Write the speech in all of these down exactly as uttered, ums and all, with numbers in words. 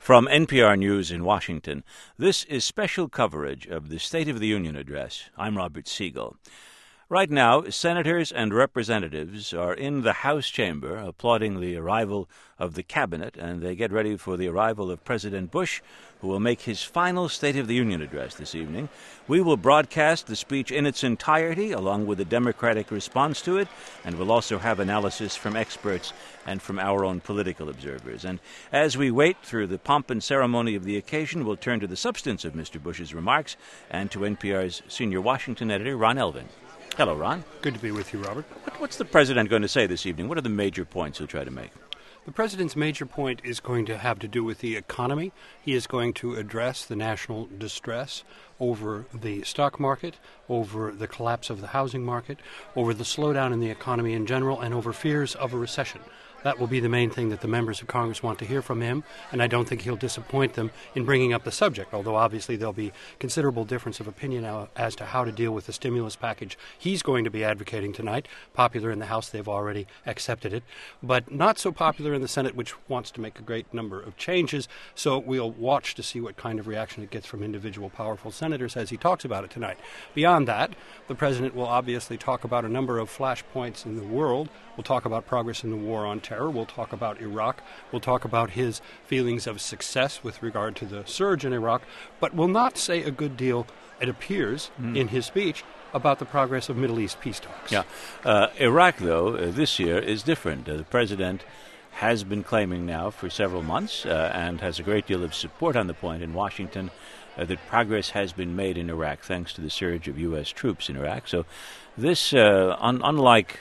From N P R News in Washington, this is special coverage of the State of the Union address. I'm Robert Siegel. Right now, senators and representatives are in the House chamber applauding the arrival of the cabinet, and they get ready for the arrival of President Bush, who will make his final State of the Union address this evening. We will broadcast the speech in its entirety, along with the Democratic response to it, and we'll also have analysis from experts and from our own political observers. And as we wait through the pomp and ceremony of the occasion, we'll turn to the substance of Mister Bush's remarks and to N P R's senior Washington editor, Ron Elving. Hello, Ron. Good to be with you, Robert. What, what's the president going to say this evening? What are the major points he'll try to make? The president's major point is going to have to do with the economy. He is going to address the national distress over the stock market, over the collapse of the housing market, over the slowdown in the economy in general, and over fears of a recession. That will be the main thing that the members of Congress want to hear from him, and I don't think he'll disappoint them in bringing up the subject, although obviously there'll be considerable difference of opinion as to how to deal with the stimulus package he's going to be advocating tonight. Popular in the House, they've already accepted it, but not so popular in the Senate, which wants to make a great number of changes, so we'll watch to see what kind of reaction it gets from individual powerful senators as he talks about it tonight. Beyond that, the president will obviously talk about a number of flashpoints in the world. We'll talk about progress in the war on terror. We'll talk about Iraq. We'll talk about his feelings of success with regard to the surge in Iraq, but will not say a good deal, it appears, mm. in his speech about the progress of Middle East peace talks. Yeah. Uh, Iraq, though, uh, this year is different. Uh, the president has been claiming now for several months uh, and has a great deal of support on the point in Washington uh, that progress has been made in Iraq thanks to the surge of U S troops in Iraq. So this, uh, un- unlike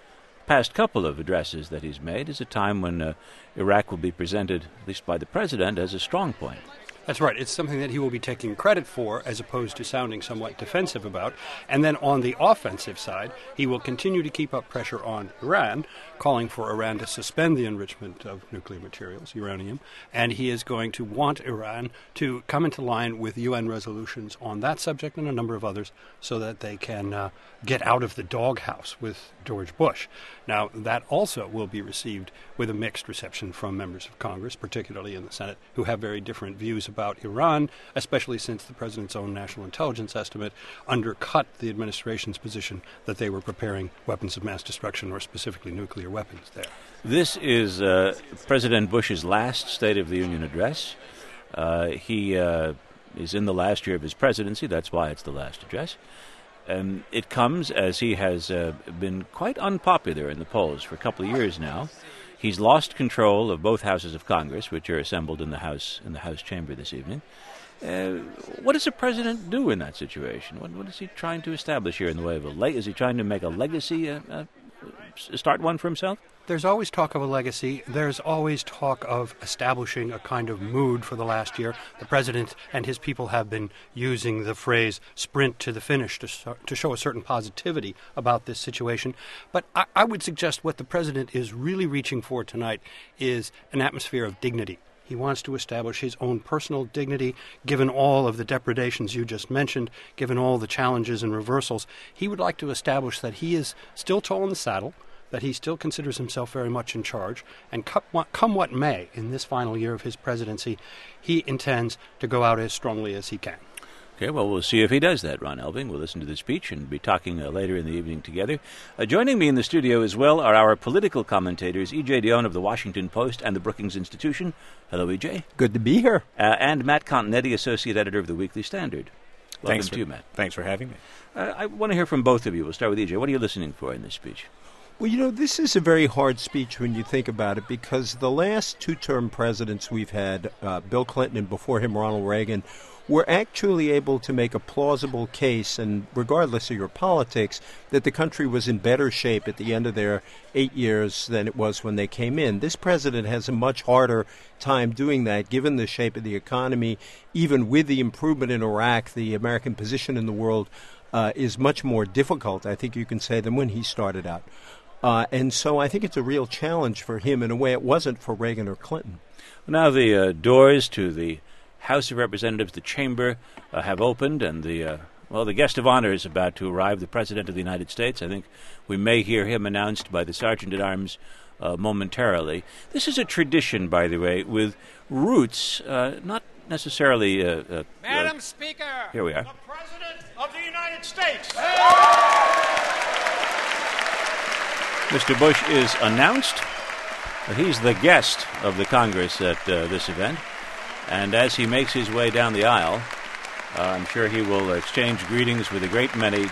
past couple of addresses that he's made, is a time when uh, Iraq will be presented, at least by the president, as a strong point. That's right. It's something that he will be taking credit for as opposed to sounding somewhat defensive about. And then on the offensive side, he will continue to keep up pressure on Iran, calling for Iran to suspend the enrichment of nuclear materials, uranium, and he is going to want Iran to come into line with U N resolutions on that subject and a number of others so that they can uh, get out of the doghouse with George Bush. Now, that also will be received with a mixed reception from members of Congress, particularly in the Senate, who have very different views about Iran, especially since the president's own national intelligence estimate undercut the administration's position that they were preparing weapons of mass destruction, or specifically nuclear weapons there. This is uh, President Bush's last State of the Union address. Uh, he uh, is in the last year of his presidency. That's why it's the last address. Um, it comes as he has uh, been quite unpopular in the polls for a couple of years now. He's lost control of both houses of Congress, which are assembled in the House in the House chamber this evening. Uh, what does the president do in that situation? What, what is he trying to establish here in the way of a leg? Is he trying to make a legacy, uh, uh, start one for himself? There's always talk of a legacy. There's always talk of establishing a kind of mood for the last year. The president and his people have been using the phrase sprint to the finish to, to show a certain positivity about this situation. But I, I would suggest what the president is really reaching for tonight is an atmosphere of dignity. He wants to establish his own personal dignity, given all of the depredations you just mentioned, given all the challenges and reversals. He would like to establish that he is still tall in the saddle, that he still considers himself very much in charge, and come what may in this final year of his presidency, he intends to go out as strongly as he can. Okay, well, we'll see if he does that, Ron Elving. We'll listen to the speech and be talking uh, later in the evening together. Uh, joining me in the studio as well are our political commentators, E J Dionne of the Washington Post and the Brookings Institution. Hello, E J. Good to be here. Uh, and Matt Continetti, Associate Editor of the Weekly Standard. Welcome Thanks for, to you, Matt. Thanks for having me. Uh, I want to hear from both of you. We'll start with E J. What are you listening for in this speech? Well, you know, this is a very hard speech when you think about it, because the last two-term presidents we've had, uh, Bill Clinton and before him Ronald Reagan, were actually able to make a plausible case, and regardless of your politics, that the country was in better shape at the end of their eight years than it was when they came in. This president has a much harder time doing that, given the shape of the economy. Even with the improvement in Iraq, the American position in the world uh, is much more difficult, I think you can say, than when he started out. Uh, and so I think it's a real challenge for him in a way it wasn't for Reagan or Clinton. Now the uh, doors to the House of Representatives, the chamber, uh, have opened, and the uh, well, the guest of honor is about to arrive, the President of the United States. I think we may hear him announced by the Sergeant-at-Arms uh, momentarily. This is a tradition, by the way, with roots uh, not necessarily... Uh, uh, Madam uh, Speaker! Here we are. The President of the United States! Mister Bush is announced. He's the guest of the Congress at uh, this event. And as he makes his way down the aisle, uh, I'm sure he will exchange greetings with a great many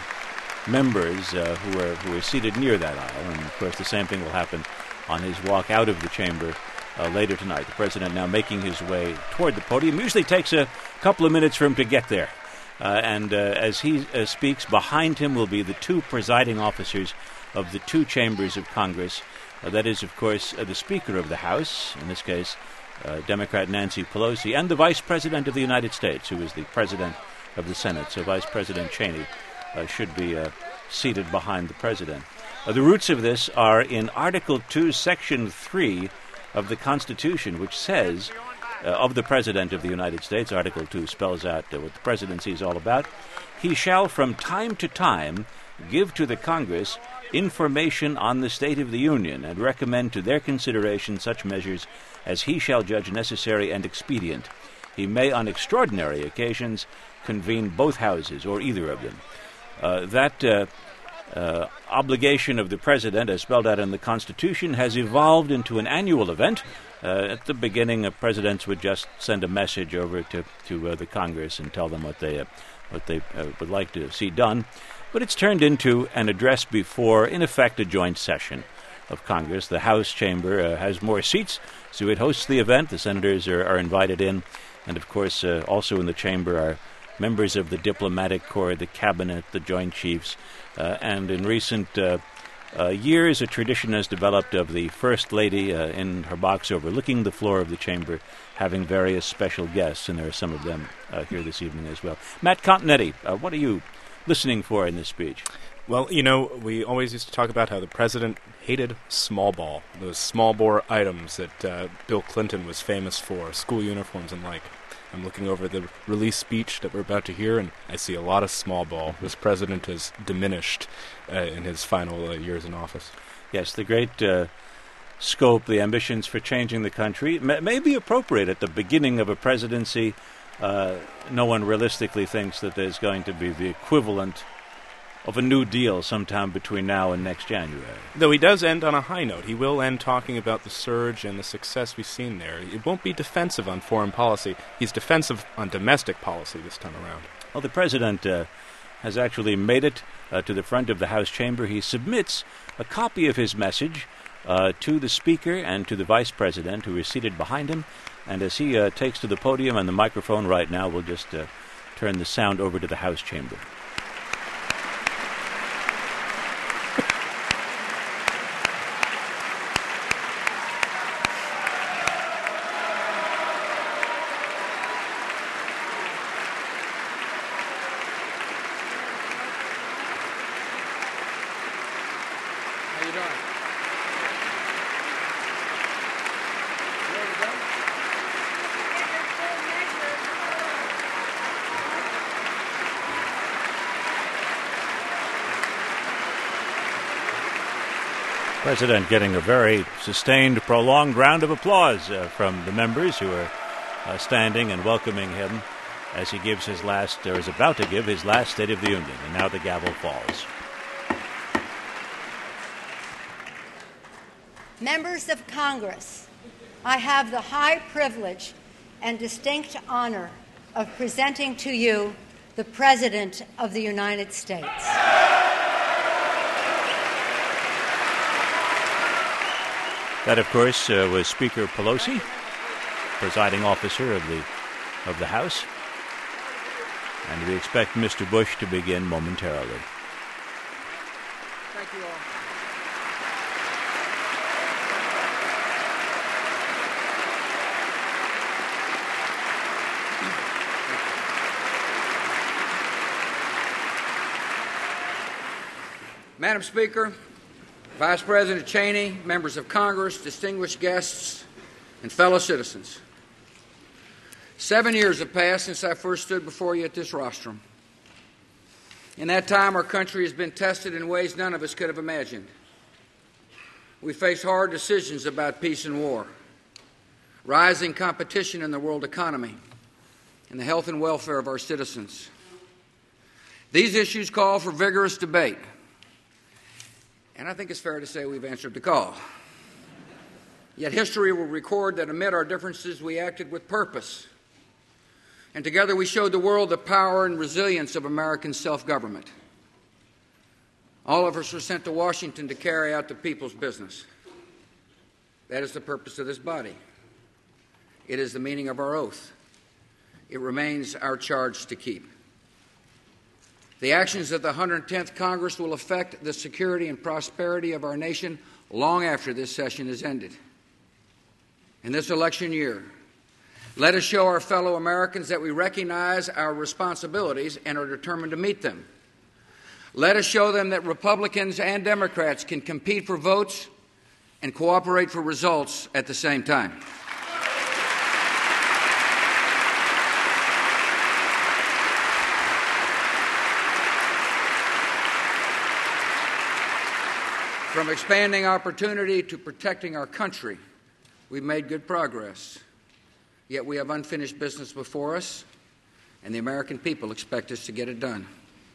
members uh, who are who are seated near that aisle. And, of course, the same thing will happen on his walk out of the chamber uh, later tonight. The President now making his way toward the podium. Usually takes a couple of minutes for him to get there. Uh, and uh, as he uh, speaks, behind him will be the two presiding officers of the two chambers of Congress. Uh, that is, of course, uh, the Speaker of the House, in this case, uh, Democrat Nancy Pelosi, and the Vice President of the United States, who is the President of the Senate. So Vice President Cheney uh, should be uh, seated behind the President. Uh, the roots of this are in Article two, Section three of the Constitution, which says, uh, of the President of the United States, Article two spells out uh, what the presidency is all about, he shall from time to time give to the Congress information on the state of the Union and recommend to their consideration such measures as he shall judge necessary and expedient. He may on extraordinary occasions convene both houses or either of them. Uh, that uh, uh, obligation of the President, as spelled out in the Constitution, has evolved into an annual event. Uh, at the beginning, uh, presidents would just send a message over to, to uh, the Congress and tell them what they, uh, what they uh, would like to see done. But it's turned into an address before, in effect, a joint session of Congress. The House chamber uh, has more seats, so it hosts the event. The senators are, are invited in. And, of course, uh, also in the chamber are members of the diplomatic corps, the cabinet, the joint chiefs. Uh, and in recent uh, uh, years, a tradition has developed of the First Lady uh, in her box overlooking the floor of the chamber, having various special guests, and there are some of them uh, here this evening as well. Matt Continetti, uh, what are you listening for in this speech? Well, you know, we always used to talk about how the president hated small ball, those small bore items that uh, Bill Clinton was famous for, school uniforms and like. I'm looking over the release speech that we're about to hear, and I see a lot of small ball. This president has diminished uh, in his final uh, years in office. Yes, the great uh, scope, the ambitions for changing the country may, may be appropriate at the beginning of a presidency. Uh, no one realistically thinks that there's going to be the equivalent of a New Deal sometime between now and next January. Though he does end on a high note. He will end talking about the surge and the success we've seen there. It won't be defensive on foreign policy. He's defensive on domestic policy this time around. Well, the president uh, has actually made it uh, to the front of the House chamber. He submits a copy of his message uh, to the Speaker and to the Vice President, who is seated behind him. And as he uh, takes to the podium and the microphone right now, we'll just uh, turn the sound over to the House chamber. How you doing? Ready to go? President getting a very sustained, prolonged round of applause uh, from the members who are uh, standing and welcoming him as he gives his last, or is about to give his last State of the Union. And now the gavel falls. Members of Congress, I have the high privilege and distinct honor of presenting to you the President of the United States. That, of course, uh, was Speaker Pelosi, presiding officer of the of the House. And we expect Mister Bush to begin momentarily. Thank you all. Madam Speaker, Vice President Cheney, members of Congress, distinguished guests, and fellow citizens. Seven years have passed since I first stood before you at this rostrum. In that time, our country has been tested in ways none of us could have imagined. We face hard decisions about peace and war, rising competition in the world economy, and the health and welfare of our citizens. These issues call for vigorous debate, and I think it's fair to say we've answered the call. Yet history will record that amid our differences, we acted with purpose, and together we showed the world the power and resilience of American self-government. All of us were sent to Washington to carry out the people's business. That is the purpose of this body. It is the meaning of our oath. It remains our charge to keep. The actions of the one hundred tenth Congress will affect the security and prosperity of our nation long after this session is ended. In this election year, let us show our fellow Americans that we recognize our responsibilities and are determined to meet them. Let us show them that Republicans and Democrats can compete for votes and cooperate for results at the same time. From expanding opportunity to protecting our country, we've made good progress. Yet we have unfinished business before us, and the American people expect us to get it done.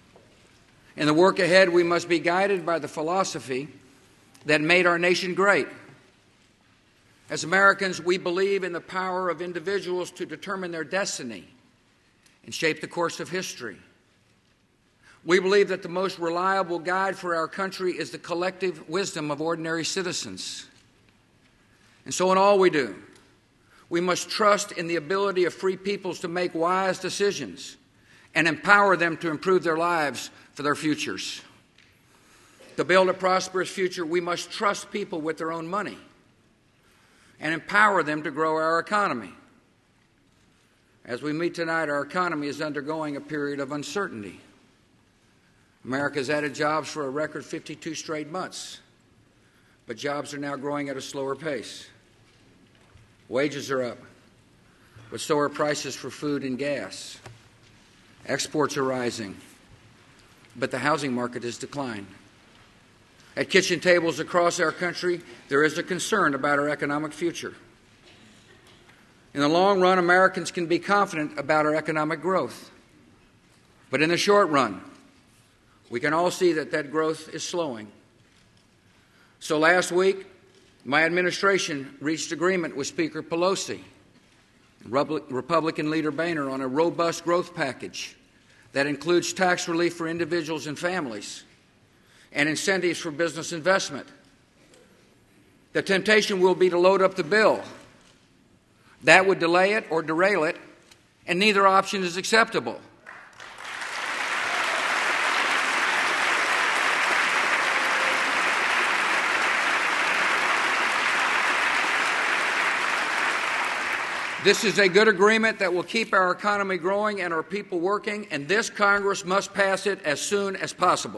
In the work ahead, we must be guided by the philosophy that made our nation great. As Americans, we believe in the power of individuals to determine their destiny and shape the course of history. We believe that the most reliable guide for our country is the collective wisdom of ordinary citizens. And so in all we do, we must trust in the ability of free peoples to make wise decisions and empower them to improve their lives for their futures. To build a prosperous future, we must trust people with their own money and empower them to grow our economy. As we meet tonight, our economy is undergoing a period of uncertainty. America has added jobs for a record fifty-two straight months, but jobs are now growing at a slower pace. Wages are up, but so are prices for food and gas. Exports are rising, but the housing market has declined. At kitchen tables across our country, there is a concern about our economic future. In the long run, Americans can be confident about our economic growth. But in the short run, we can all see that that growth is slowing. So last week, my administration reached agreement with Speaker Pelosi and Republican Leader Boehner on a robust growth package that includes tax relief for individuals and families and incentives for business investment. The temptation will be to load up the bill. That would delay it or derail it, and neither option is acceptable. This is a good agreement that will keep our economy growing and our people working, and this Congress must pass it as soon as possible.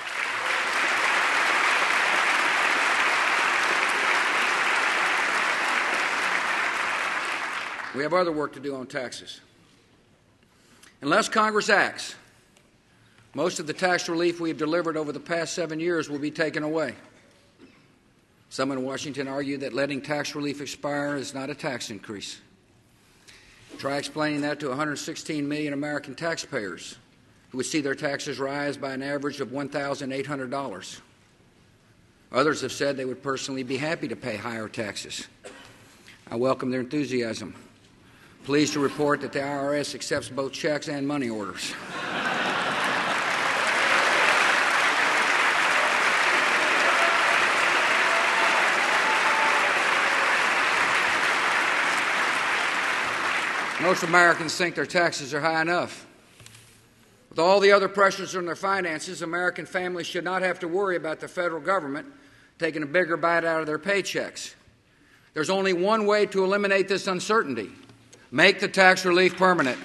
We have other work to do on taxes. Unless Congress acts, most of the tax relief we have delivered over the past seven years will be taken away. Some in Washington argue that letting tax relief expire is not a tax increase. Try explaining that to one hundred sixteen million American taxpayers who would see their taxes rise by an average of one thousand eight hundred dollars. Others have said they would personally be happy to pay higher taxes. I welcome their enthusiasm. Pleased to report that the I R S accepts both checks and money orders. Most Americans think their taxes are high enough. With all the other pressures on their finances, American families should not have to worry about the federal government taking a bigger bite out of their paychecks. There's only one way to eliminate this uncertainty: make the tax relief permanent.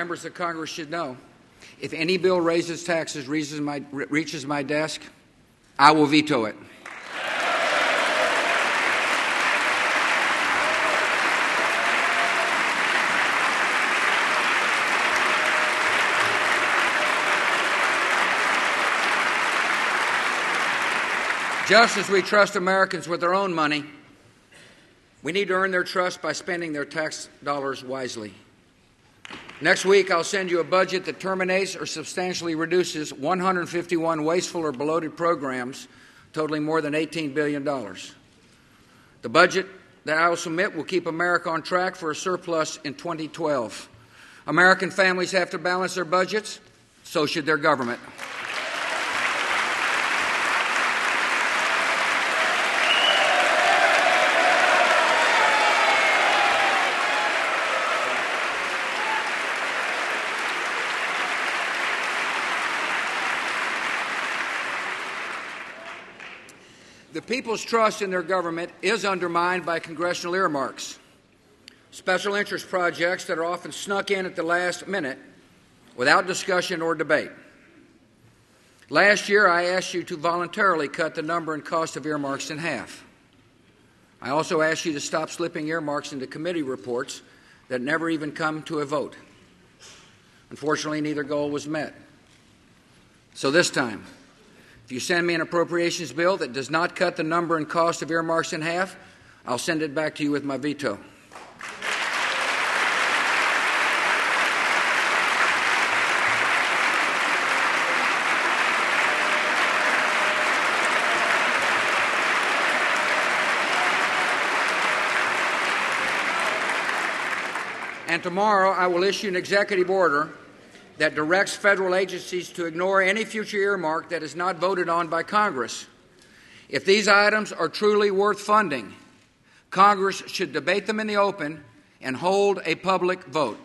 members of Congress should know, if any bill raises taxes reaches my, reaches my desk, I will veto it. Just as we trust Americans with their own money, we need to earn their trust by spending their tax dollars wisely. Next week, I'll send you a budget that terminates or substantially reduces one hundred fifty-one wasteful or bloated programs totaling more than eighteen billion dollars. The budget that I will submit will keep America on track for a surplus in twenty twelve. American families have to balance their budgets, so should their government. The people's trust in their government is undermined by congressional earmarks, special interest projects that are often snuck in at the last minute without discussion or debate. Last year, I asked you to voluntarily cut the number and cost of earmarks in half. I also asked you to stop slipping earmarks into committee reports that never even come to a vote. Unfortunately, neither goal was met. So this time, if you send me an appropriations bill that does not cut the number and cost of earmarks in half, I'll send it back to you with my veto. And tomorrow I will issue an executive order that directs federal agencies to ignore any future earmark that is not voted on by Congress. If these items are truly worth funding, Congress should debate them in the open and hold a public vote.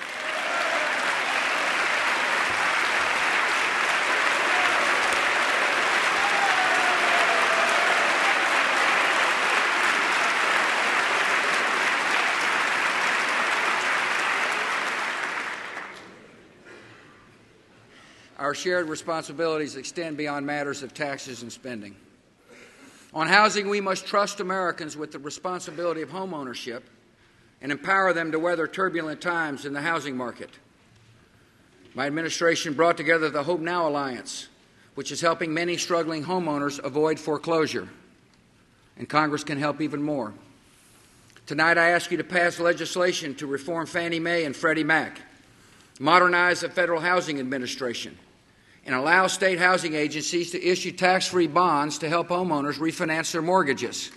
Our shared responsibilities extend beyond matters of taxes and spending. On housing, we must trust Americans with the responsibility of home ownership and empower them to weather turbulent times in the housing market. My administration brought together the Hope Now Alliance, which is helping many struggling homeowners avoid foreclosure. And Congress can help even more. Tonight, I ask you to pass legislation to reform Fannie Mae and Freddie Mac, modernize the Federal Housing Administration, and allow state housing agencies to issue tax-free bonds to help homeowners refinance their mortgages.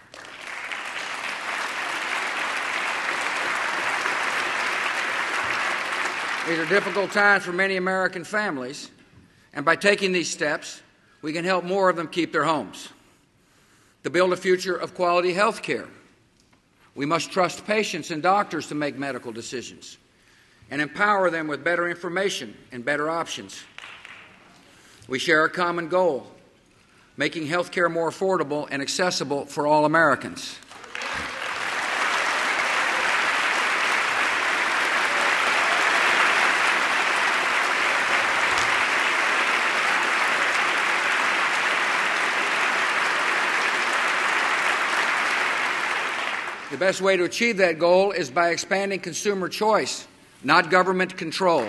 These are difficult times for many American families, and by taking these steps, we can help more of them keep their homes. To build a future of quality health care, we must trust patients and doctors to make medical decisions and empower them with better information and better options. We share a common goal, making health care more affordable and accessible for all Americans. The best way to achieve that goal is by expanding consumer choice, not government control.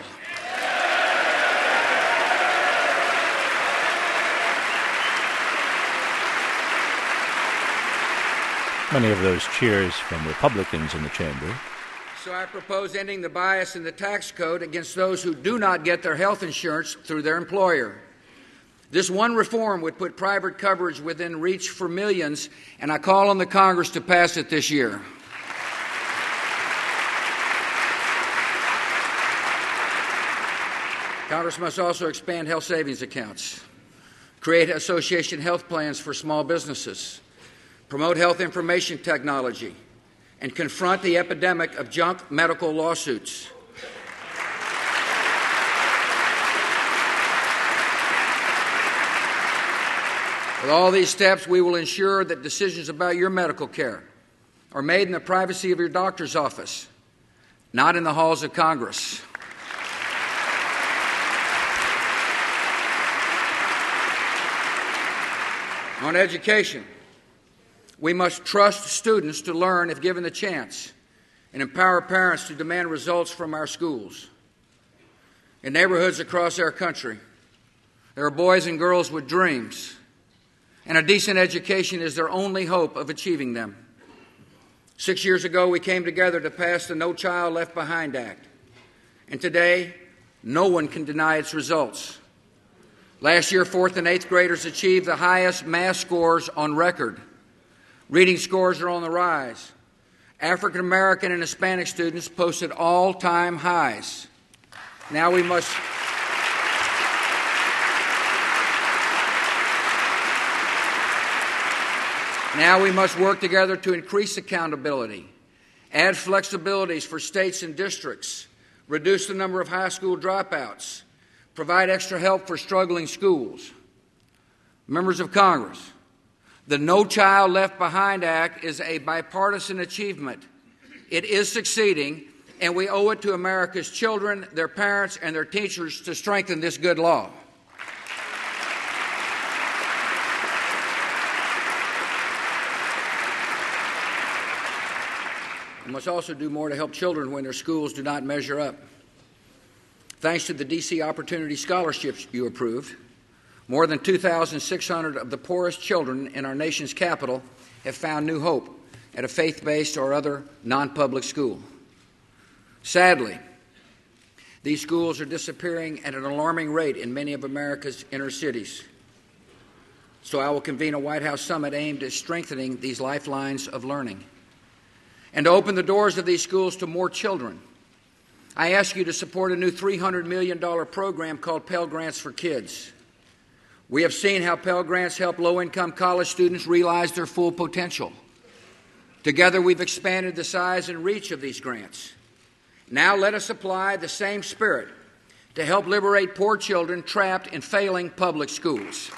Many of those cheers from Republicans in the chamber. So I propose ending the bias in the tax code against those who do not get their health insurance through their employer. This one reform would put private coverage within reach for millions, and I call on the Congress to pass it this year. Congress must also expand health savings accounts, create association health plans for small businesses, promote health information technology, and confront the epidemic of junk medical lawsuits. With all these steps, we will ensure that decisions about your medical care are made in the privacy of your doctor's office, not in the halls of Congress. On education, we must trust students to learn if given the chance and empower parents to demand results from our schools. In neighborhoods across our country, there are boys and girls with dreams, and a decent education is their only hope of achieving them. Six years ago, we came together to pass the No Child Left Behind Act, and today, no one can deny its results. Last year, fourth and eighth graders achieved the highest math scores on record. Reading scores are on the rise. African American and Hispanic students posted all-time highs. Now we must Now we must work together to increase accountability, add flexibilities for states and districts, reduce the number of high school dropouts, provide extra help for struggling schools. Members of Congress, the No Child Left Behind Act is a bipartisan achievement. It is succeeding, and we owe it to America's children, their parents, and their teachers to strengthen this good law. We must also do more to help children when their schools do not measure up. Thanks to the D C Opportunity Scholarships you approved, more than two thousand six hundred of the poorest children in our nation's capital have found new hope at a faith-based or other non-public school. Sadly, these schools are disappearing at an alarming rate in many of America's inner cities. So I will convene a White House summit aimed at strengthening these lifelines of learning and to open the doors of these schools to more children. I ask you to support a new three hundred million dollars program called Pell Grants for Kids. We have seen how Pell Grants help low-income college students realize their full potential. Together, we've expanded the size and reach of these grants. Now let us apply the same spirit to help liberate poor children trapped in failing public schools.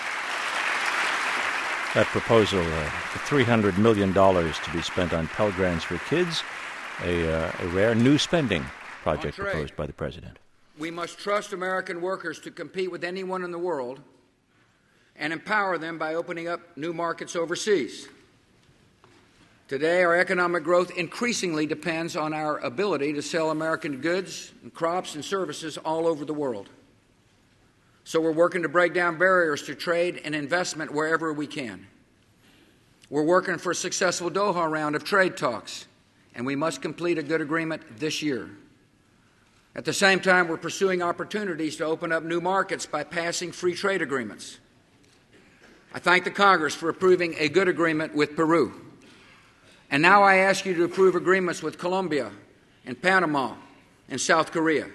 That proposal, uh, three hundred million dollars to be spent on Pell Grants for Kids, a, uh, a rare new spending project proposed by the President. We must trust American workers to compete with anyone in the world and empower them by opening up new markets overseas. Today, our economic growth increasingly depends on our ability to sell American goods and crops and services all over the world. So we're working to break down barriers to trade and investment wherever we can. We're working for a successful Doha round of trade talks, and we must complete a good agreement this year. At the same time, we're pursuing opportunities to open up new markets by passing free trade agreements. I thank the Congress for approving a good agreement with Peru. And now I ask you to approve agreements with Colombia and Panama and South Korea.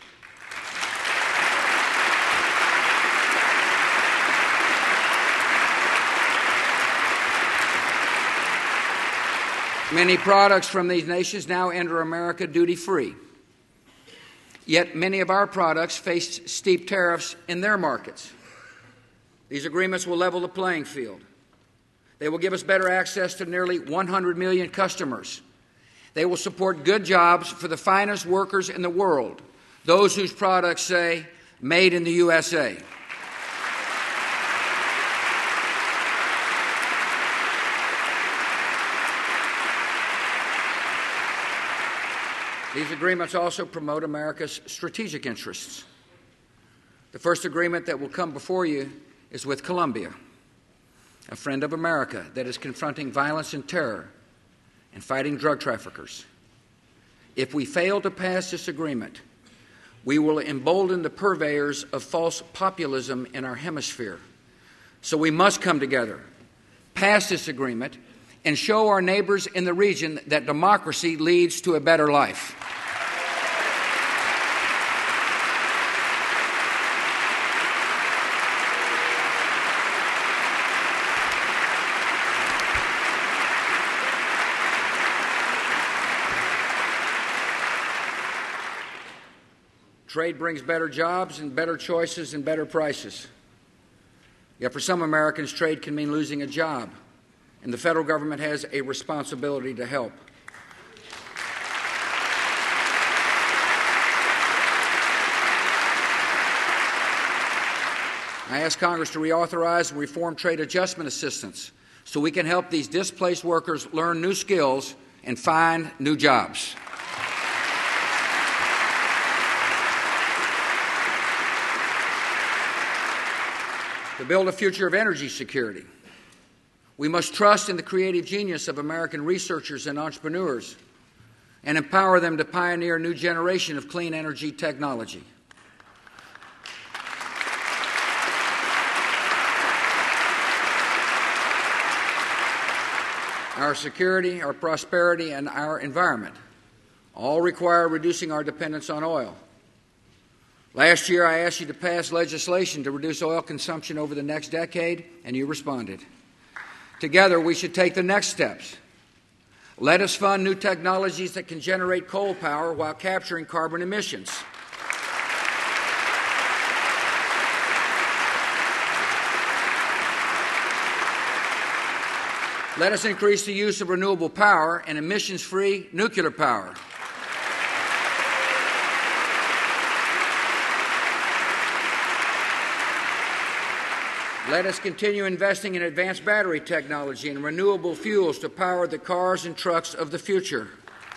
Many products from these nations now enter America duty-free. Yet many of our products face steep tariffs in their markets. These agreements will level the playing field. They will give us better access to nearly one hundred million customers. They will support good jobs for the finest workers in the world, those whose products say, "Made in the U S A." These agreements also promote America's strategic interests. The first agreement that will come before you is with Colombia, a friend of America that is confronting violence and terror and fighting drug traffickers. If we fail to pass this agreement, we will embolden the purveyors of false populism in our hemisphere. So we must come together, pass this agreement, and show our neighbors in the region that democracy leads to a better life. Trade brings better jobs and better choices and better prices. Yet for some Americans, trade can mean losing a job, and the federal government has a responsibility to help. I ask Congress to reauthorize and reform trade adjustment assistance so we can help these displaced workers learn new skills and find new jobs. To build a future of energy security, we must trust in the creative genius of American researchers and entrepreneurs and empower them to pioneer a new generation of clean energy technology. Our security, our prosperity, and our environment all require reducing our dependence on oil. Last year, I asked you to pass legislation to reduce oil consumption over the next decade, and you responded. Together, we should take the next steps. Let us fund new technologies that can generate coal power while capturing carbon emissions. Let us increase the use of renewable power and emissions-free nuclear power. Let us continue investing in advanced battery technology and renewable fuels to power the cars and trucks of the future.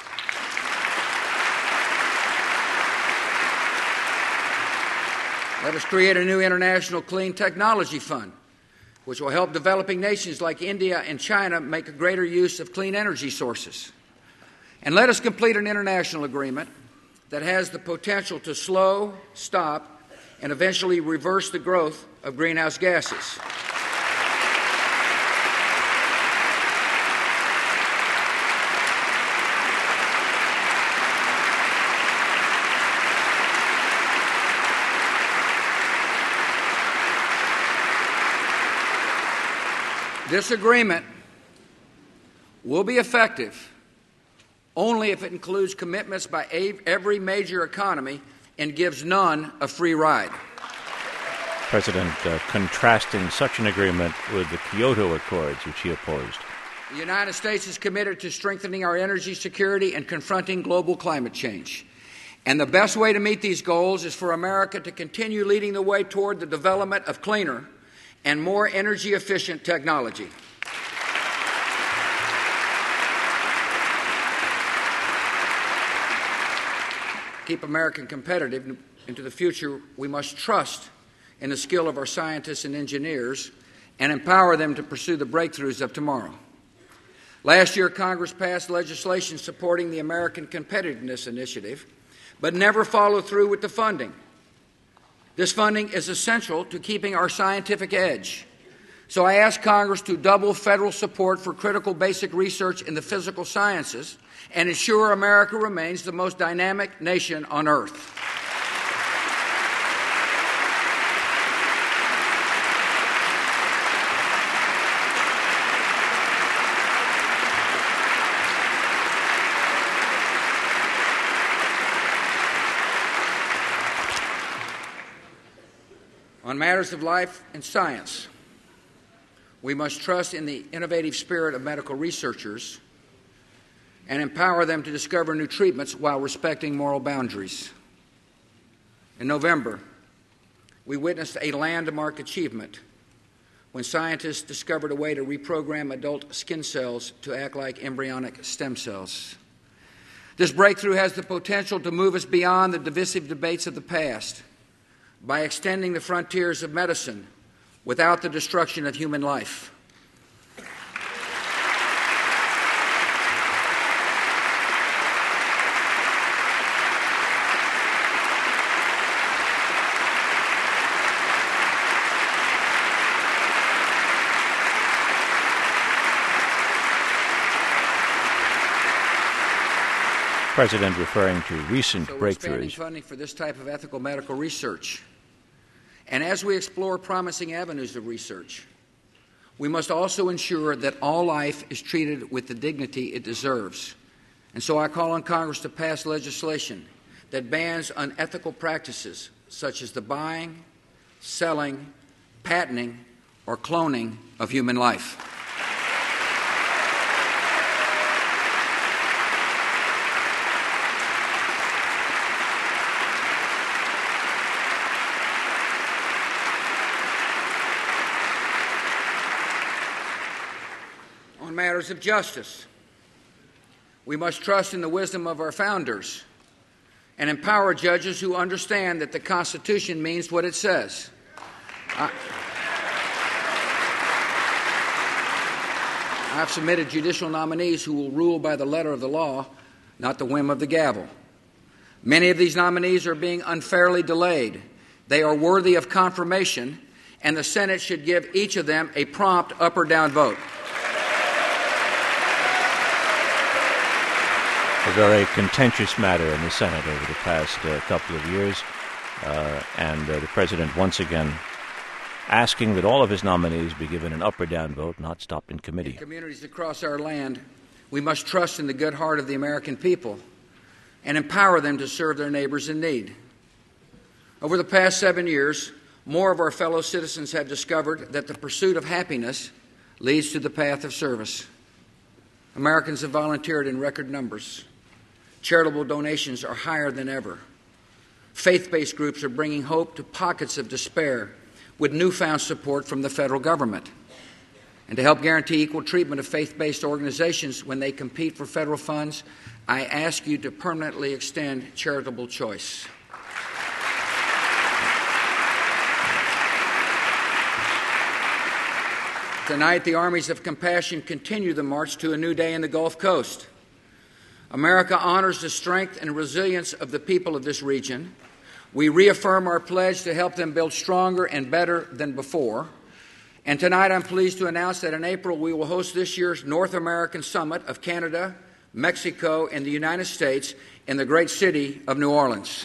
Let us create a new international clean technology fund, which will help developing nations like India and China make a greater use of clean energy sources. And let us complete an international agreement that has the potential to slow, stop, and eventually reverse the growth of greenhouse gases. This agreement will be effective only if it includes commitments by every major economy and gives none a free ride. President uh, contrasting such an agreement with the Kyoto Accords, which he opposed. The United States is committed to strengthening our energy security and confronting global climate change. And the best way to meet these goals is for America to continue leading the way toward the development of cleaner and more energy-efficient technology. Keep America competitive into the future, we must trust in the skill of our scientists and engineers and empower them to pursue the breakthroughs of tomorrow. Last year, Congress passed legislation supporting the American Competitiveness Initiative, but never followed through with the funding. This funding is essential to keeping our scientific edge. So I ask Congress to double federal support for critical basic research in the physical sciences and ensure America remains the most dynamic nation on earth. On matters of life and science, we must trust in the innovative spirit of medical researchers and empower them to discover new treatments while respecting moral boundaries. In November, we witnessed a landmark achievement when scientists discovered a way to reprogram adult skin cells to act like embryonic stem cells. This breakthrough has the potential to move us beyond the divisive debates of the past by extending the frontiers of medicine without the destruction of human life. President referring to recent so we're breakthroughs. Expanding funding for this type of ethical medical research. And as we explore promising avenues of research, we must also ensure that all life is treated with the dignity it deserves. And so I call on Congress to pass legislation that bans unethical practices such as the buying, selling, patenting, or cloning of human life. matters of justice. We must trust in the wisdom of our founders and empower judges who understand that the Constitution means what it says. I, I've submitted judicial nominees who will rule by the letter of the law, not the whim of the gavel. Many of these nominees are being unfairly delayed. They are worthy of confirmation, and the Senate should give each of them a prompt up or down vote. A very contentious matter in the Senate over the past uh, couple of years, uh, and uh, the President once again asking that all of his nominees be given an up or down vote, not stopped in committee. In communities across our land, we must trust in the good heart of the American people and empower them to serve their neighbors in need. Over the past seven years, more of our fellow citizens have discovered that the pursuit of happiness leads to the path of service. Americans have volunteered in record numbers. Charitable donations are higher than ever. Faith-based groups are bringing hope to pockets of despair with newfound support from the federal government. And to help guarantee equal treatment of faith-based organizations when they compete for federal funds, I ask you to permanently extend charitable choice. Tonight, the armies of compassion continue the march to a new day in the Gulf Coast. America honors the strength and resilience of the people of this region. We reaffirm our pledge to help them build stronger and better than before. And tonight, I'm pleased to announce that in April, we will host this year's North American Summit of Canada, Mexico, and the United States in the great city of New Orleans.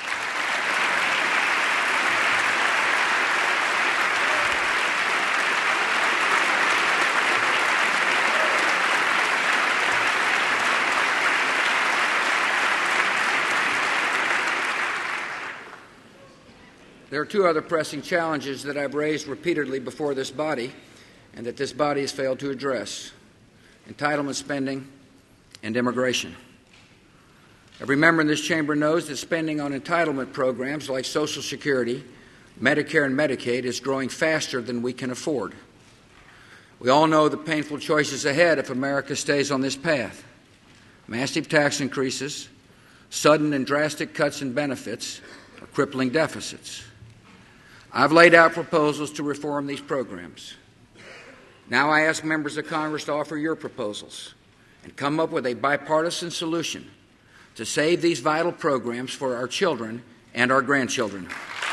There are two other pressing challenges that I've raised repeatedly before this body and that this body has failed to address: entitlement spending and immigration. Every member in this chamber knows that spending on entitlement programs like Social Security, Medicare, and Medicaid is growing faster than we can afford. We all know the painful choices ahead if America stays on this path: massive tax increases, sudden and drastic cuts in benefits, or crippling deficits. I've laid out proposals to reform these programs. Now I ask members of Congress to offer your proposals and come up with a bipartisan solution to save these vital programs for our children and our grandchildren.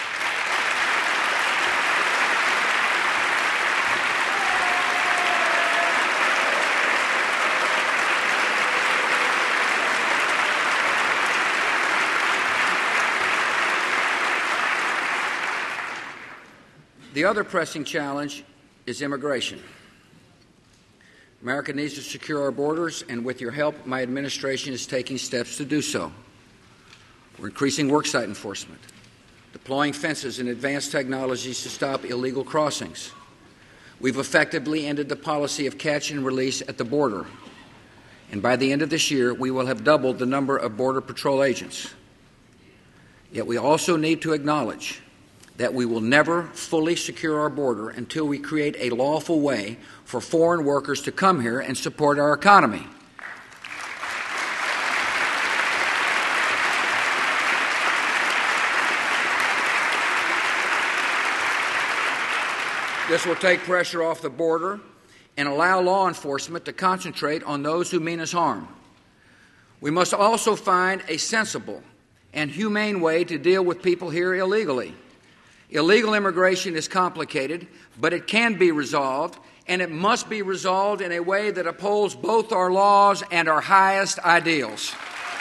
The other pressing challenge is immigration. America needs to secure our borders, and with your help, my administration is taking steps to do so. We're increasing worksite enforcement, deploying fences and advanced technologies to stop illegal crossings. We've effectively ended the policy of catch and release at the border, and by the end of this year, we will have doubled the number of Border Patrol agents. Yet we also need to acknowledge that we will never fully secure our border until we create a lawful way for foreign workers to come here and support our economy. This will take pressure off the border and allow law enforcement to concentrate on those who mean us harm. We must also find a sensible and humane way to deal with people here illegally. Illegal immigration is complicated, but it can be resolved, and it must be resolved in a way that upholds both our laws and our highest ideals.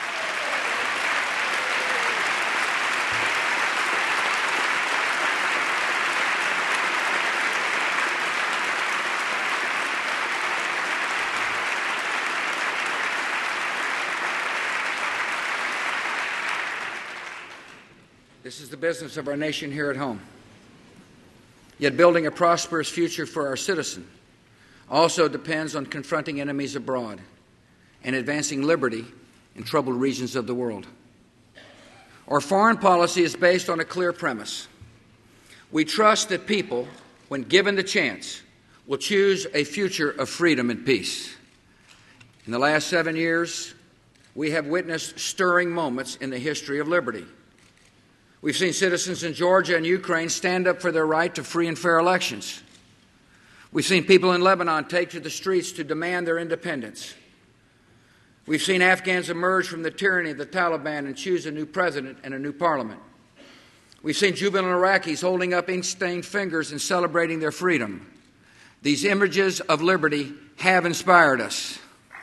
This is the business of our nation here at home. Yet building a prosperous future for our citizen also depends on confronting enemies abroad and advancing liberty in troubled regions of the world. Our foreign policy is based on a clear premise. We trust that people, when given the chance, will choose a future of freedom and peace. In the last seven years, we have witnessed stirring moments in the history of liberty. We've seen citizens in Georgia and Ukraine stand up for their right to free and fair elections. We've seen people in Lebanon take to the streets to demand their independence. We've seen Afghans emerge from the tyranny of the Taliban and choose a new president and a new parliament. We've seen jubilant Iraqis holding up ink-stained fingers and celebrating their freedom. These images of liberty have inspired us.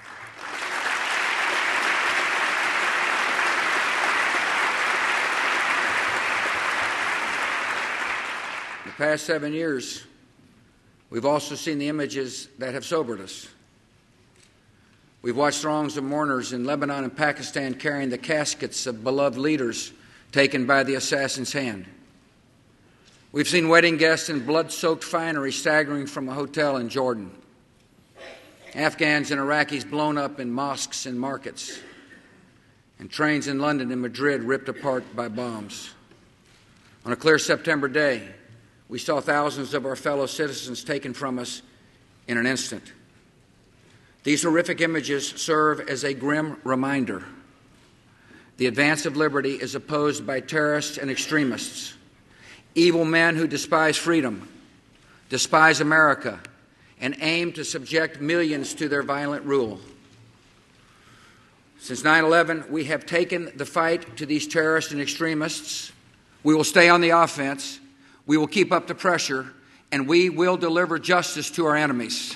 In the past seven years, we've also seen the images that have sobered us. We've watched throngs of mourners in Lebanon and Pakistan carrying the caskets of beloved leaders taken by the assassin's hand. We've seen wedding guests in blood-soaked finery staggering from a hotel in Jordan. Afghans and Iraqis blown up in mosques and markets. And trains in London and Madrid ripped apart by bombs. On a clear September day, we saw thousands of our fellow citizens taken from us in an instant. These horrific images serve as a grim reminder. The advance of liberty is opposed by terrorists and extremists, evil men who despise freedom, despise America, and aim to subject millions to their violent rule. Since nine eleven, we have taken the fight to these terrorists and extremists. We will stay on the offense. We will keep up the pressure, and we will deliver justice to our enemies.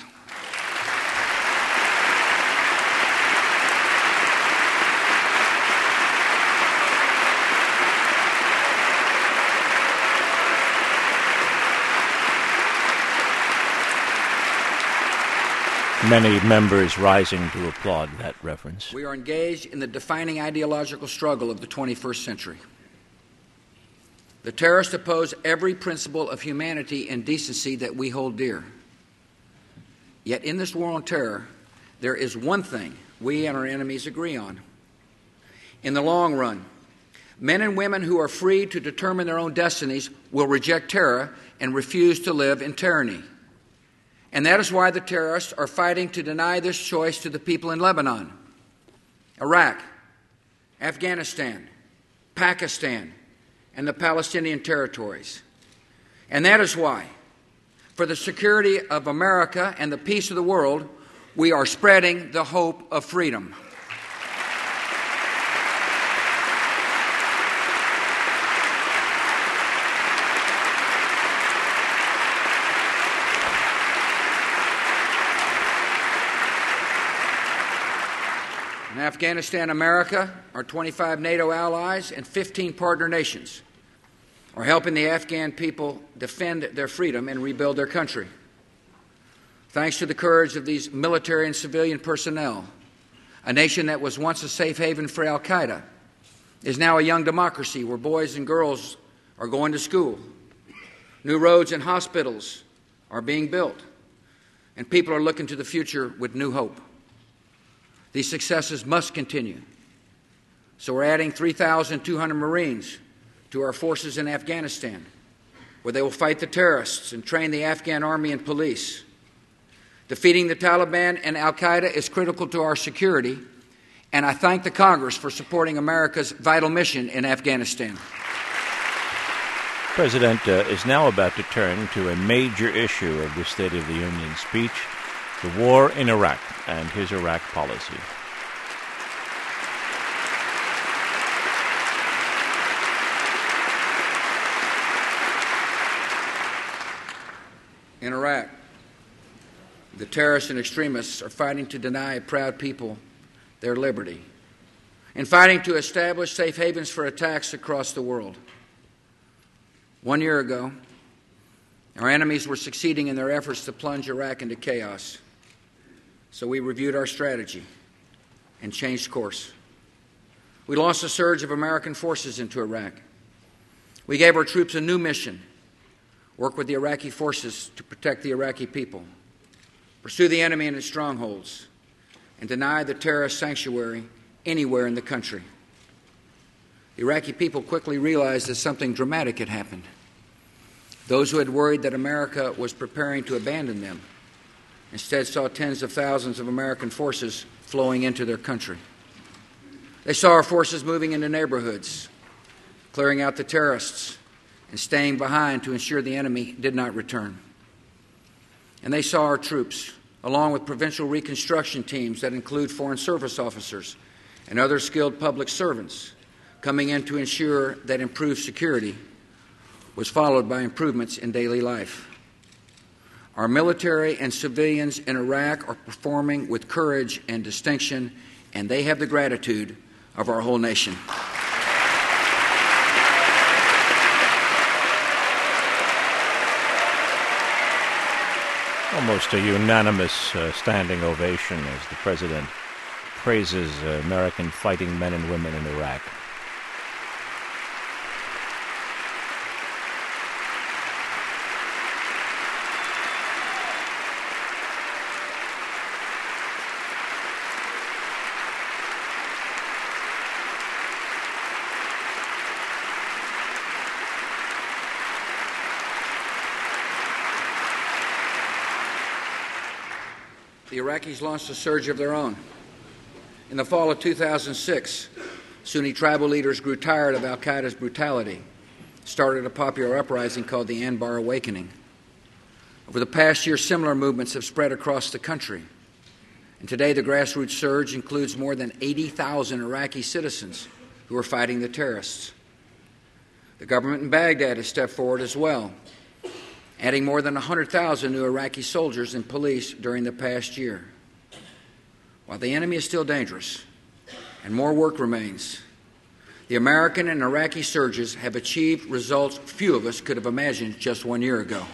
Many members rising to applaud that reference. We are engaged in the defining ideological struggle of the twenty-first century. The terrorists oppose every principle of humanity and decency that we hold dear. Yet in this war on terror, there is one thing we and our enemies agree on. In the long run, men and women who are free to determine their own destinies will reject terror and refuse to live in tyranny. And that is why the terrorists are fighting to deny this choice to the people in Lebanon, Iraq, Afghanistan, Pakistan, and the Palestinian territories. And that is why, for the security of America and the peace of the world, we are spreading the hope of freedom. In Afghanistan, America, our twenty-five NATO allies, and fifteen partner nations are helping the Afghan people defend their freedom and rebuild their country. Thanks to the courage of these military and civilian personnel, a nation that was once a safe haven for al-Qaeda is now a young democracy where boys and girls are going to school. New roads and hospitals are being built, and people are looking to the future with new hope. These successes must continue. So we're adding three thousand two hundred Marines to our forces in Afghanistan, where they will fight the terrorists and train the Afghan army and police. Defeating the Taliban and al-Qaeda is critical to our security, and I thank the Congress for supporting America's vital mission in Afghanistan. The President uh, is now about to turn to a major issue of the State of the Union speech, the war in Iraq and his Iraq policy. In Iraq, the terrorists and extremists are fighting to deny proud people their liberty and fighting to establish safe havens for attacks across the world. One year ago, our enemies were succeeding in their efforts to plunge Iraq into chaos. So we reviewed our strategy and changed course. We launched a surge of American forces into Iraq. We gave our troops a new mission: work with the Iraqi forces to protect the Iraqi people, pursue the enemy in its strongholds, and deny the terrorist sanctuary anywhere in the country. The Iraqi people quickly realized that something dramatic had happened. Those who had worried that America was preparing to abandon them instead saw tens of thousands of American forces flowing into their country. They saw our forces moving into neighborhoods, clearing out the terrorists, and staying behind to ensure the enemy did not return. And they saw our troops, along with provincial reconstruction teams that include Foreign Service officers and other skilled public servants, coming in to ensure that improved security was followed by improvements in daily life. Our military and civilians in Iraq are performing with courage and distinction, and they have the gratitude of our whole nation. Almost a unanimous uh, standing ovation as the President praises uh, American fighting men and women in Iraq. The Iraqis launched a surge of their own. In the fall of two thousand six, Sunni tribal leaders grew tired of al-Qaeda's brutality, started a popular uprising called the Anbar Awakening. Over the past year, similar movements have spread across the country. And today, the grassroots surge includes more than eighty thousand Iraqi citizens who are fighting the terrorists. The government in Baghdad has stepped forward as well, adding more than one hundred thousand new Iraqi soldiers and police during the past year. While the enemy is still dangerous and more work remains, the American and Iraqi surges have achieved results few of us could have imagined just one year ago.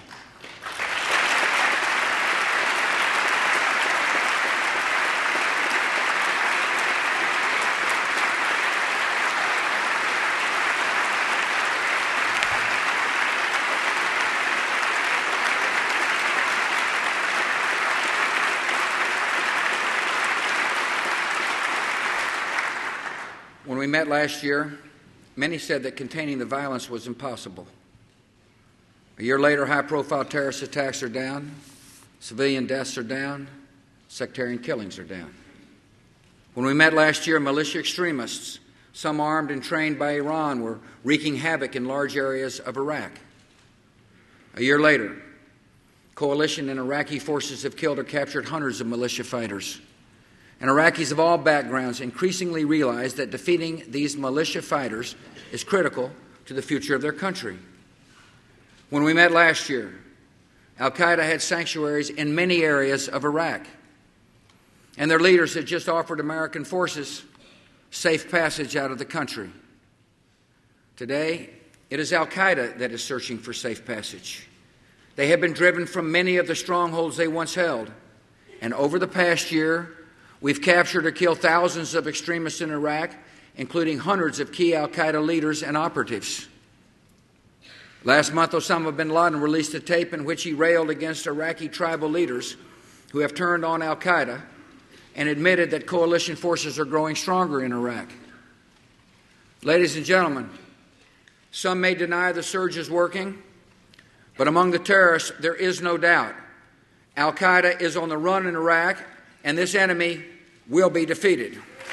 When we met last year, many said that containing the violence was impossible. A year later, high-profile terrorist attacks are down, civilian deaths are down, sectarian killings are down. When we met last year, militia extremists, some armed and trained by Iran, were wreaking havoc in large areas of Iraq. A year later, coalition and Iraqi forces have killed or captured hundreds of militia fighters. And Iraqis of all backgrounds increasingly realize that defeating these militia fighters is critical to the future of their country. When we met last year, al-Qaeda had sanctuaries in many areas of Iraq, and their leaders had just offered American forces safe passage out of the country. Today, it is al-Qaeda that is searching for safe passage. They have been driven from many of the strongholds they once held, and over the past year, we've captured or killed thousands of extremists in Iraq, including hundreds of key al-Qaeda leaders and operatives. Last month, Osama bin Laden released a tape in which he railed against Iraqi tribal leaders who have turned on al-Qaeda and admitted that coalition forces are growing stronger in Iraq. Ladies and gentlemen, some may deny the surge is working, but among the terrorists, there is no doubt. Al-Qaeda is on the run in Iraq, and this enemy will be defeated.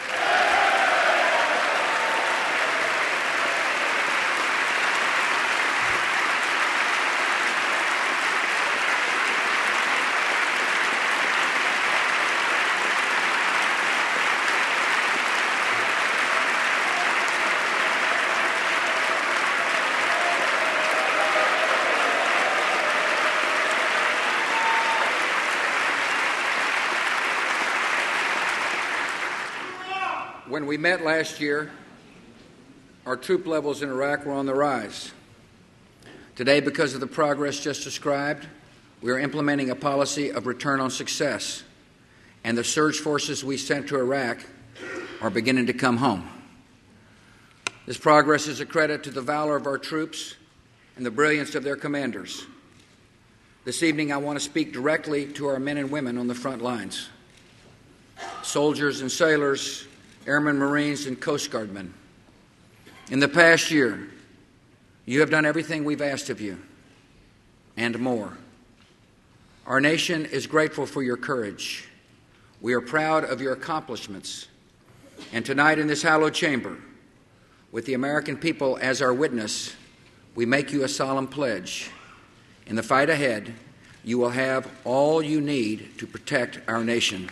When we met last year, our troop levels in Iraq were on the rise. Today, because of the progress just described, we are implementing a policy of return on success, and the surge forces we sent to Iraq are beginning to come home. This progress is a credit to the valor of our troops and the brilliance of their commanders. This evening, I want to speak directly to our men and women on the front lines, soldiers and sailors, Airmen, Marines, and Coast Guardmen. In the past year, you have done everything we've asked of you. and more. Our nation is grateful for your courage. We are proud of your accomplishments. And tonight in this hallowed chamber, with the American people as our witness, we make you a solemn pledge. In the fight ahead, you will have all you need to protect our nation.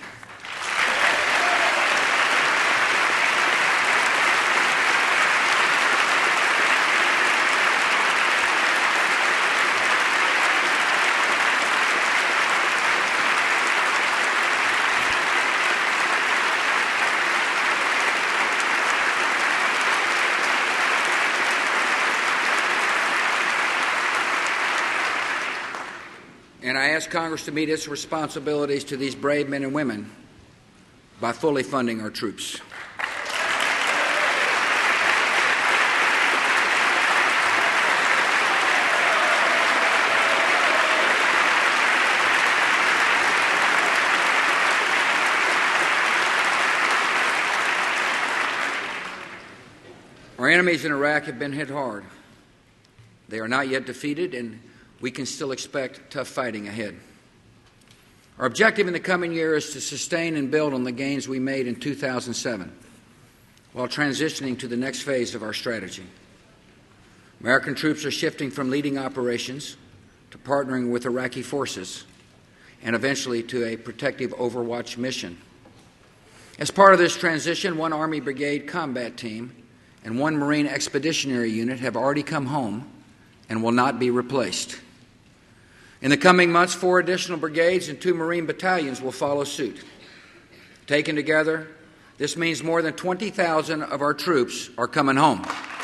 And I ask Congress to meet its responsibilities to these brave men and women by fully funding our troops. Our enemies in Iraq have been hit hard. They are not yet defeated, and we can still expect tough fighting ahead. Our objective in the coming year is to sustain and build on the gains we made in two thousand seven while transitioning to the next phase of our strategy. American troops are shifting from leading operations to partnering with Iraqi forces and eventually to a protective overwatch mission. As part of this transition, one Army Brigade combat team and one Marine Expeditionary Unit have already come home and will not be replaced. In the coming months, four additional brigades and two Marine battalions will follow suit. Taken together, this means more than twenty thousand of our troops are coming home.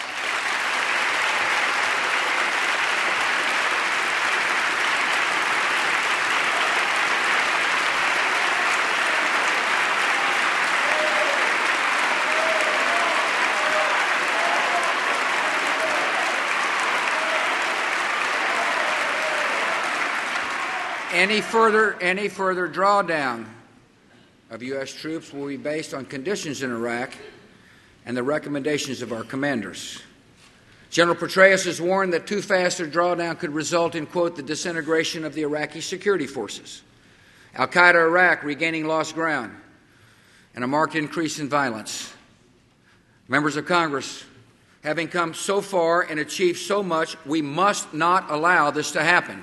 Any further, any further drawdown of U S troops will be based on conditions in Iraq and the recommendations of our commanders. General Petraeus has warned that too fast a drawdown could result in, quote, the disintegration of the Iraqi security forces, al-Qaeda Iraq regaining lost ground, and a marked increase in violence. Members of Congress, having come so far and achieved so much, we must not allow this to happen.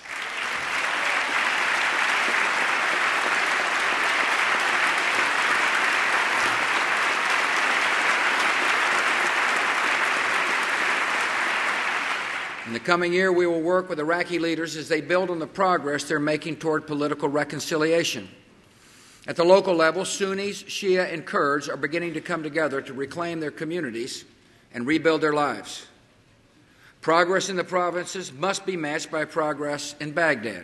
In the coming year, we will work with Iraqi leaders as they build on the progress they're making toward political reconciliation. At the local level, Sunnis, Shia, and Kurds are beginning to come together to reclaim their communities and rebuild their lives. Progress in the provinces must be matched by progress in Baghdad.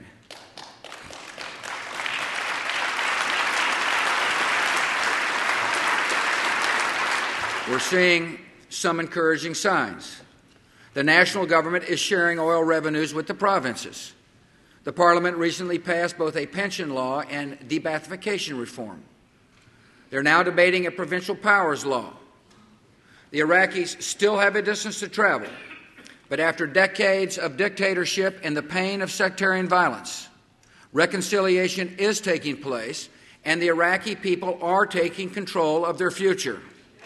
We're seeing some encouraging signs. The national government is sharing oil revenues with the provinces. The Parliament recently passed both a pension law and de-Baathification reform. They're now debating a provincial powers law. The Iraqis still have a distance to travel, but after decades of dictatorship and the pain of sectarian violence, reconciliation is taking place, and the Iraqi people are taking control of their future.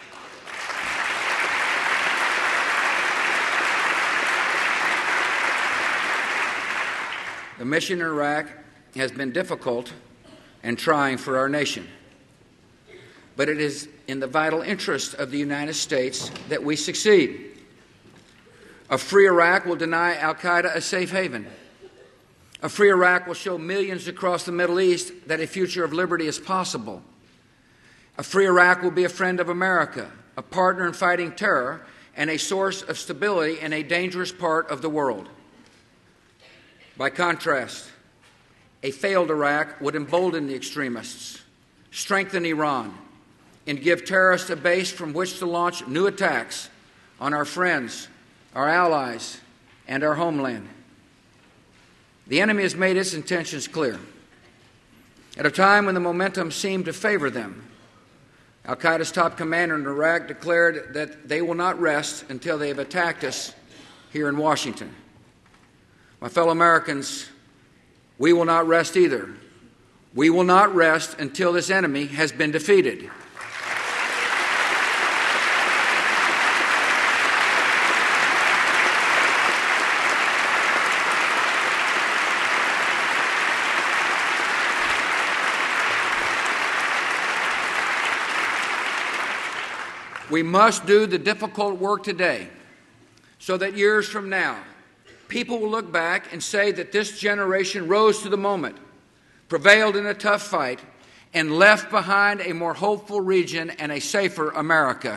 The mission in Iraq has been difficult and trying for our nation, but it is in the vital interest of the United States that we succeed. A free Iraq will deny al-Qaeda a safe haven. A free Iraq will show millions across the Middle East that a future of liberty is possible. A free Iraq will be a friend of America, a partner in fighting terror, and a source of stability in a dangerous part of the world. By contrast, a failed Iraq would embolden the extremists, strengthen Iran, and give terrorists a base from which to launch new attacks on our friends, our allies, and our homeland. The enemy has made its intentions clear. At a time when the momentum seemed to favor them, al-Qaeda's top commander in Iraq declared that they will not rest until they have attacked us here in Washington. My fellow Americans, we will not rest either. We will not rest until this enemy has been defeated. We must do the difficult work today so that years from now, people will look back and say that this generation rose to the moment, prevailed in a tough fight, and left behind a more hopeful region and a safer America.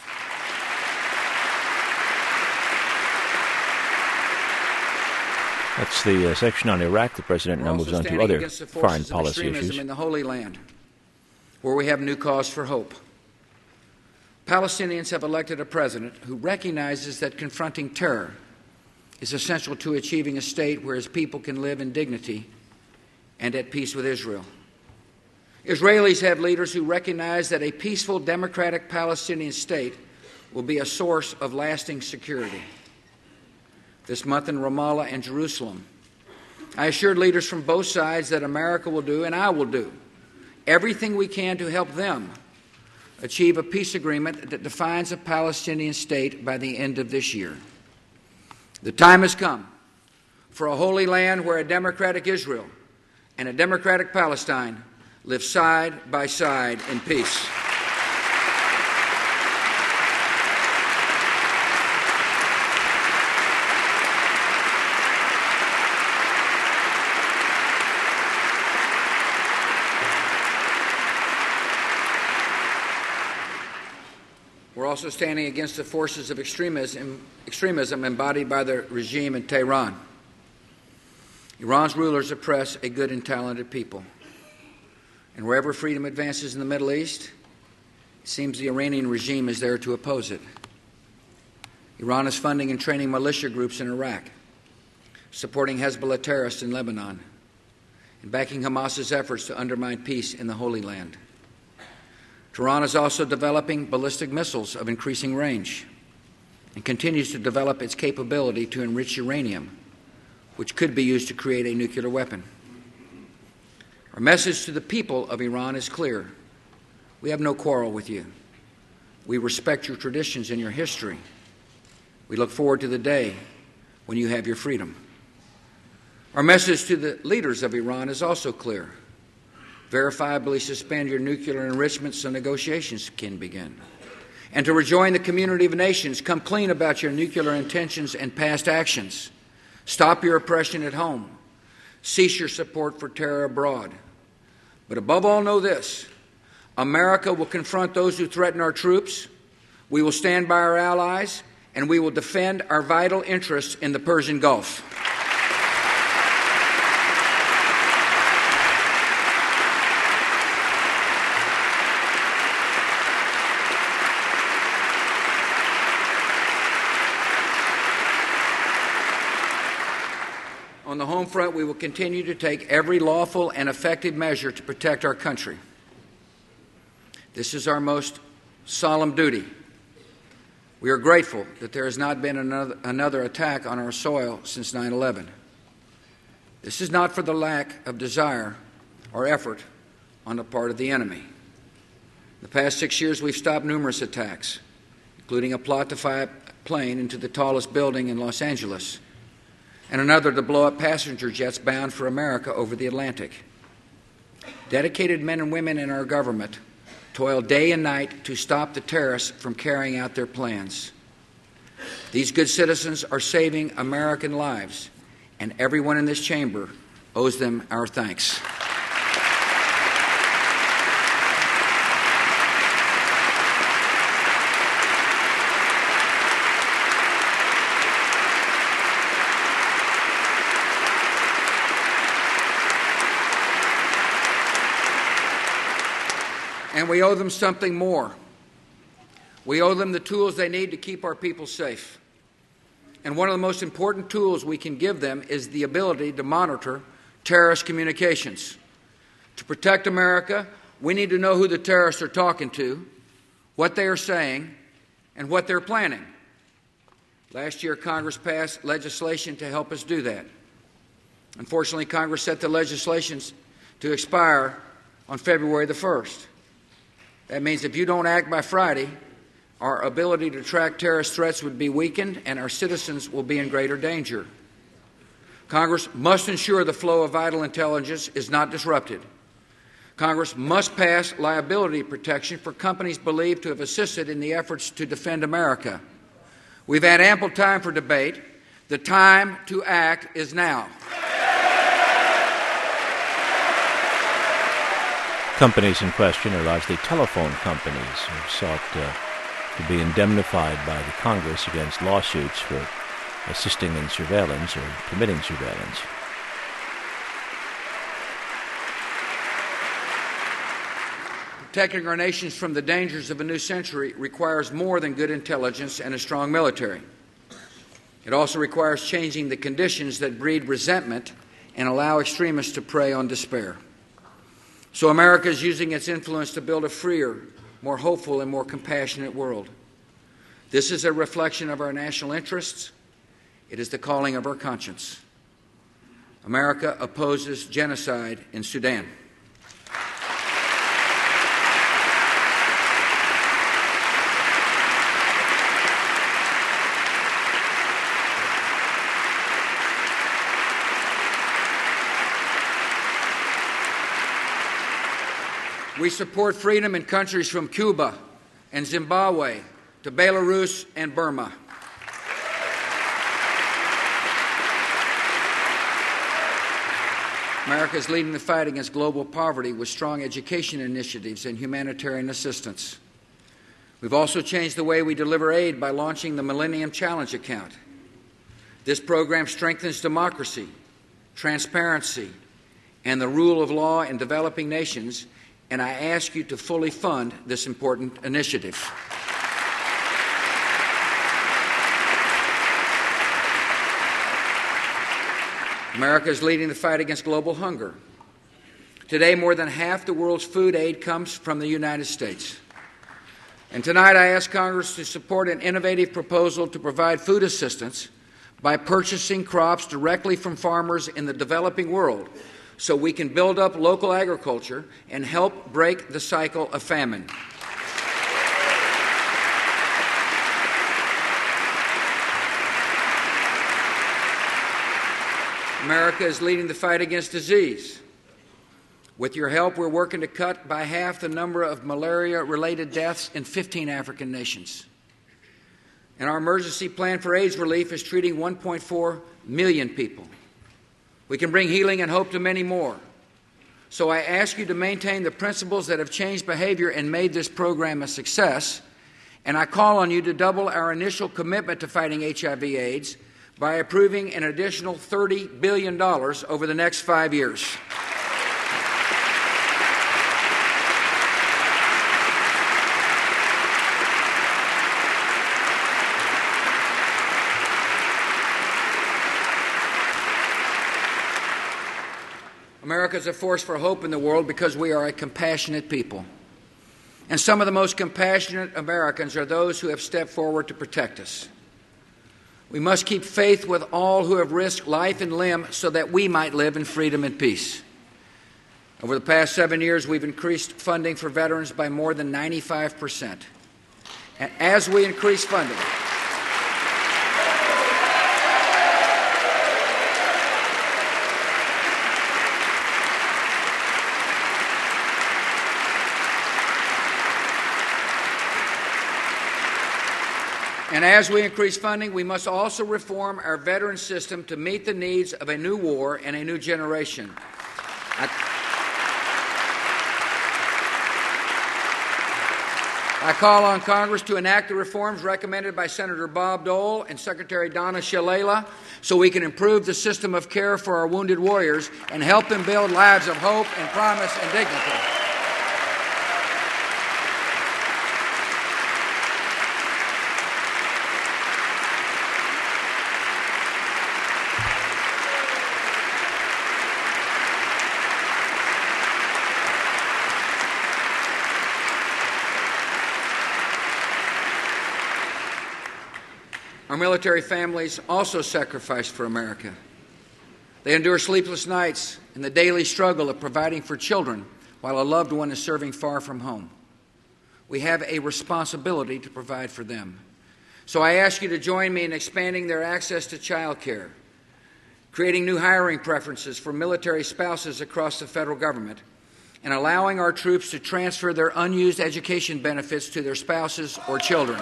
That's the uh, section on Iraq. The President now moves on to other foreign policy issues. In the Holy Land, where we have new cause for hope. Palestinians have elected a president who recognizes that confronting terror is essential to achieving a state where his people can live in dignity and at peace with Israel. Israelis have leaders who recognize that a peaceful, democratic Palestinian state will be a source of lasting security. This month in Ramallah and Jerusalem, I assured leaders from both sides that America will do, and I will do, everything we can to help them achieve a peace agreement that defines a Palestinian state by the end of this year. The time has come for a holy land where a democratic Israel and a democratic Palestine live side by side in peace. We're also standing against the forces of extremism, extremism embodied by the regime in Tehran. Iran's rulers oppress a good and talented people. And wherever freedom advances in the Middle East, it seems the Iranian regime is there to oppose it. Iran is funding and training militia groups in Iraq, supporting Hezbollah terrorists in Lebanon, and backing Hamas's efforts to undermine peace in the Holy Land. Tehran is also developing ballistic missiles of increasing range and continues to develop its capability to enrich uranium, which could be used to create a nuclear weapon. Our message to the people of Iran is clear. We have no quarrel with you. We respect your traditions and your history. We look forward to the day when you have your freedom. Our message to the leaders of Iran is also clear. Verifiably suspend your nuclear enrichment so negotiations can begin. And to rejoin the community of nations, come clean about your nuclear intentions and past actions. Stop your oppression at home. Cease your support for terror abroad. But above all, know this: America will confront those who threaten our troops. We will stand by our allies, and we will defend our vital interests in the Persian Gulf. On the home front, we will continue to take every lawful and effective measure to protect our country. This is our most solemn duty. We are grateful that there has not been another, another attack on our soil since nine eleven. This is not for the lack of desire or effort on the part of the enemy. In the past six years, we've stopped numerous attacks, including a plot to fire a plane into the tallest building in Los Angeles, and another to blow up passenger jets bound for America over the Atlantic. Dedicated men and women in our government toil day and night to stop the terrorists from carrying out their plans. These good citizens are saving American lives, and everyone in this chamber owes them our thanks. And we owe them something more. We owe them the tools they need to keep our people safe. And one of the most important tools we can give them is the ability to monitor terrorist communications. To protect America, we need to know who the terrorists are talking to, what they are saying, and what they're planning. Last year, Congress passed legislation to help us do that. Unfortunately, Congress set the legislation to expire on February the first. That means if you don't act by Friday, our ability to track terrorist threats would be weakened and our citizens will be in greater danger. Congress must ensure the flow of vital intelligence is not disrupted. Congress must pass liability protection for companies believed to have assisted in the efforts to defend America. We've had ample time for debate. The time to act is now. Companies in question are largely telephone companies who have sought uh, to be indemnified by the Congress against lawsuits for assisting in surveillance or permitting surveillance. Protecting our nations from the dangers of a new century requires more than good intelligence and a strong military. It also requires changing the conditions that breed resentment and allow extremists to prey on despair. So America is using its influence to build a freer, more hopeful, and more compassionate world. This is a reflection of our national interests. It is the calling of our conscience. America opposes genocide in Sudan. We support freedom in countries from Cuba and Zimbabwe to Belarus and Burma. America is leading the fight against global poverty with strong education initiatives and humanitarian assistance. We've also changed the way we deliver aid by launching the Millennium Challenge account. This program strengthens democracy, transparency, and the rule of law in developing nations, and I ask you to fully fund this important initiative. America is leading the fight against global hunger. Today, more than half the world's food aid comes from the United States. And tonight, I ask Congress to support an innovative proposal to provide food assistance by purchasing crops directly from farmers in the developing world, so we can build up local agriculture and help break the cycle of famine. America is leading the fight against disease. With your help, we're working to cut by half the number of malaria-related deaths in fifteen African nations. And our emergency plan for AIDS relief is treating one point four million people. We can bring healing and hope to many more. So I ask you to maintain the principles that have changed behavior and made this program a success, and I call on you to double our initial commitment to fighting H I V AIDS by approving an additional thirty billion dollars over the next five years. America is a force for hope in the world because we are a compassionate people. And some of the most compassionate Americans are those who have stepped forward to protect us. We must keep faith with all who have risked life and limb so that we might live in freedom and peace. Over the past seven years, we've increased funding for veterans by more than ninety-five percent. And as we increase funding, And as we increase funding, we must also reform our veteran system to meet the needs of a new war and a new generation. I, I call on Congress to enact the reforms recommended by Senator Bob Dole and Secretary Donna Shalala so we can improve the system of care for our wounded warriors and help them build lives of hope and promise and dignity. Our military families also sacrifice for America. They endure sleepless nights and the daily struggle of providing for children while a loved one is serving far from home. We have a responsibility to provide for them. So I ask you to join me in expanding their access to child care, creating new hiring preferences for military spouses across the federal government, and allowing our troops to transfer their unused education benefits to their spouses or children.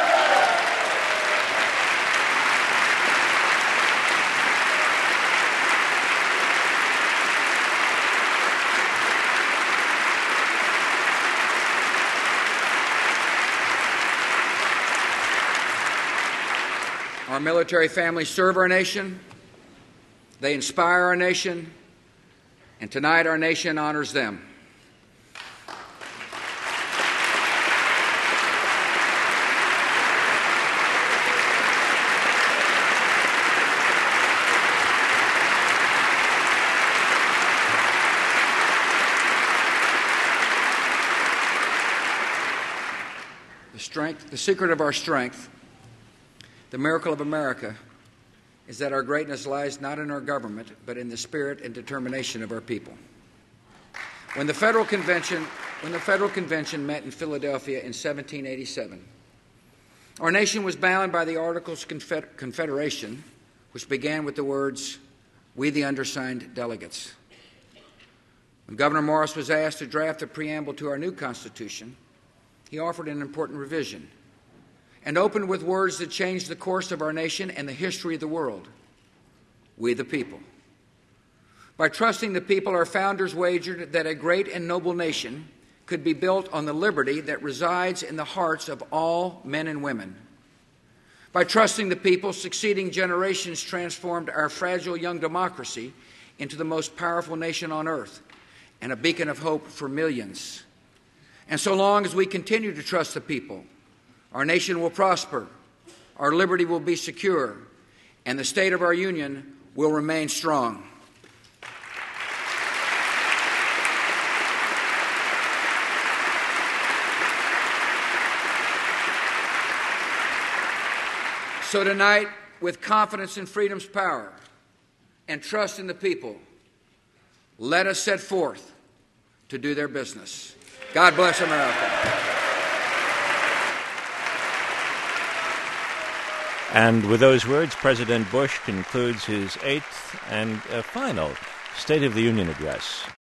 Our military families serve our nation, they inspire our nation, and tonight our nation honors them. The strength, the secret of our strength, the miracle of America, is that our greatness lies not in our government, but in the spirit and determination of our people. When the Federal Convention, when the Federal Convention met in Philadelphia in seventeen eighty-seven, our nation was bound by the Articles of Confed- Confederation, which began with the words, "We the undersigned delegates." When Governor Morris was asked to draft the preamble to our new Constitution, he offered an important revision and opened with words that changed the course of our nation and the history of the world. We the people. By trusting the people, our founders wagered that a great and noble nation could be built on the liberty that resides in the hearts of all men and women. By trusting the people, succeeding generations transformed our fragile young democracy into the most powerful nation on earth and a beacon of hope for millions. And so long as we continue to trust the people, our nation will prosper, our liberty will be secure, and the state of our union will remain strong. So tonight, with confidence in freedom's power and trust in the people, let us set forth to do their business. God bless America. And with those words, President Bush concludes his eighth and uh, final State of the Union address.